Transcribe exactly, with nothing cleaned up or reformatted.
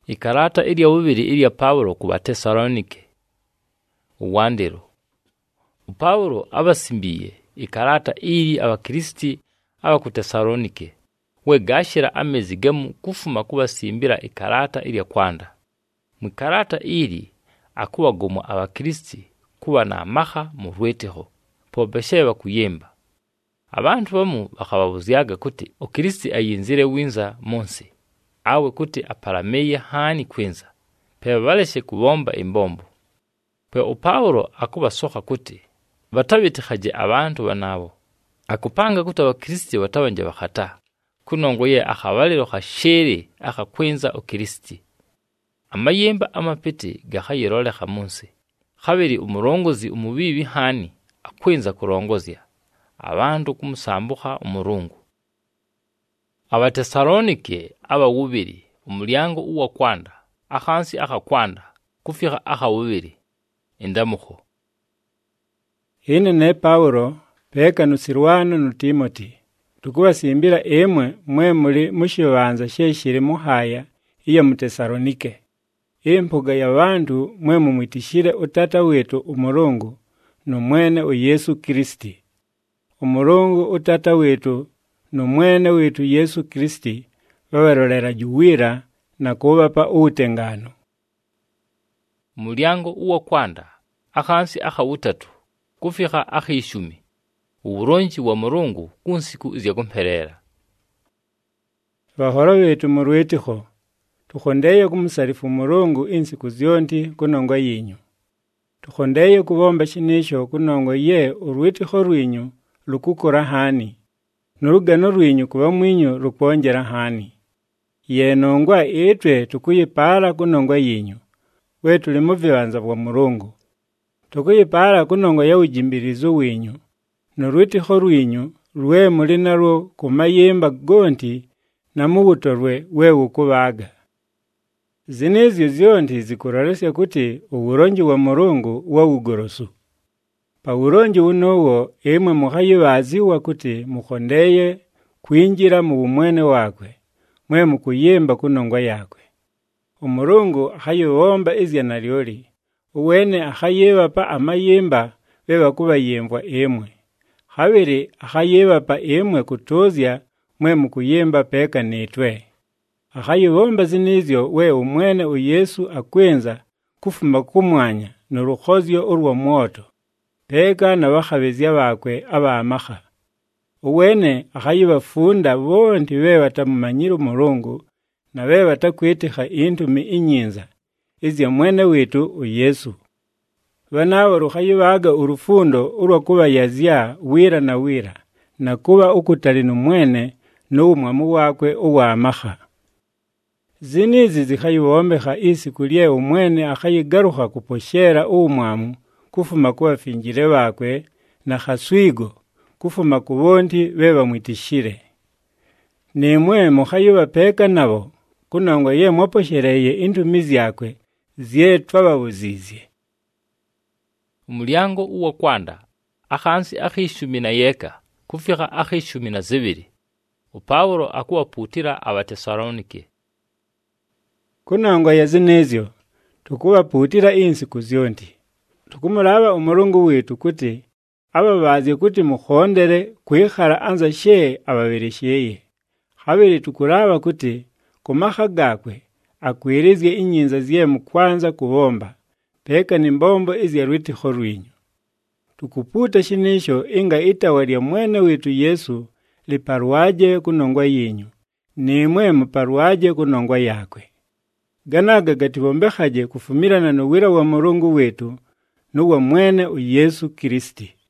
Ikarata ilya bubiri ilya Paulo ku Batesalonike. Uwandiro. Paulo abasimbiye ikarata ili abakristi aba ku Tesalonike. We gashira amezi gemu kufuma kubasimbira ikarata ilya kwanda. Mu ikarata ili akubagomo abakristi kuba na amaha mu rweteho pobeshe bakuyemba. Abantu bamu bakababuzyaga kuti okristi ayinzire winza monse awe kuti aparameya hani kwenza pe baleshe kubomba imbombo. Pe Paulo akubasoka kuti batabitikaje abantu banabo akupanga kuti abakristi batabanje bakata kunongo ye akabaliro kashere akakwenza okristi. Amayemba amapete gahayirole khamunsi khabiri umurongozi umubibi hani akwenza kurongozya abantu kumusambuka umurungu. Abatesalonike aba wubiri umulyango uwa kwanda akhansi akakwanda kufika akawubiri endamuko. Ine ne Paulo peka nusirwano nu Timoti tukubasimbira emwe mwe muri mushibanza sheshire muhaya iya mu Tesalonike. Impuga y'abantu mwe mumwitishire utata wetu umurungu no mwene o Yesu Kristi. Umurungu utata wetu no mwene wetu Yesu Kristi babarolera juwira na kubapa utengano. Mulyango uwa kwanda akhansi akawutatu kufika akhishumi uburonji wa murungu kunsiku izya kumperera. Bahora wetu murwetiho tukhondeye kumusarifu murungu insiku zionti kunongo yinyu. Tukhondeye kubomba shinisho kunongo ye urwetiho rwinyu lukukura hani nurugano rwinyu kuba mwinyu rukongera hani. Ye nongwa etwe tukuyipala kunongo yinyu wetu limuviwanza bwa murungu. Tukuyipala kunongo ya ujimbirizo winyu nurwetiho rwinyu rwe muri narwo kumayemba gonti na mubutorwe wewe kubaga. Zinezyo zionti zikurarasya kuti uburonji wa murungu wa ugorosu. Pa uronji unowo emwe muhayibaziwa kuti mukhondeye kwinjira mu bumwene wakwe mwe mukuyemba kunongwa yakwe. Umurungu ahayibomba izya nalyoli uwene ahayeba pa amayemba beba kuba yembwa emwe. Habiri ahayeba pa emwe kutozya mwe mukuyemba peka netwe. Ahayibomba zinizyo we umwene u Yesu akwenza kufuma kumwanya nurukhozyo urwa moto peka na bakhabezya bakwe aba amaha. Uwene ahayibafunda bonti be batamumanyira umurungu na be batakwetiha intumi inyinza izya mwene wetu u Yesu. Banawe ruhayibaga urufundo urwa kuba yazya wira na wira na kuba ukutali numwene n'umwamu wakwe uwa amaha. Zinizi zikhayibombeha isiku lye umwene akhayigaruha kuposhera umwamu kufuma kubafinjire bakwe na khaswigo kufuma kubonti beba mwitishire. Nimwe mukhayiba peka nabo kunongo ye mwaposhereye intumi zyakwe zye twababuzizye. Umulyango uwa kwanda akhansi akhishumi na yeka kufika akhishumi na zibiri. Paulo akuwaputira Abatesalonike. Kunongo ya zinezyo tukubaputira insiku zionti. Tukumulaba umurungu wetu kuti aba bazi kuti mukhondere kwikhala anza she ababeresheye. Habiri tukuraba kuti kumaha gakwe akwirizye inyinza zye mukwanza kubomba peka ni mbombo izya rwitiho rwinyu. Tukuputa shinisho inga itawa lya mwene wetu Yesu liparwaje kunongwa yinyu nimwe muparwaje kunongwa yakwe. Ganaga gatibombehaje kufumirana n'uwira wa murungu wetu n'uwa mwene u Yesu Kristi.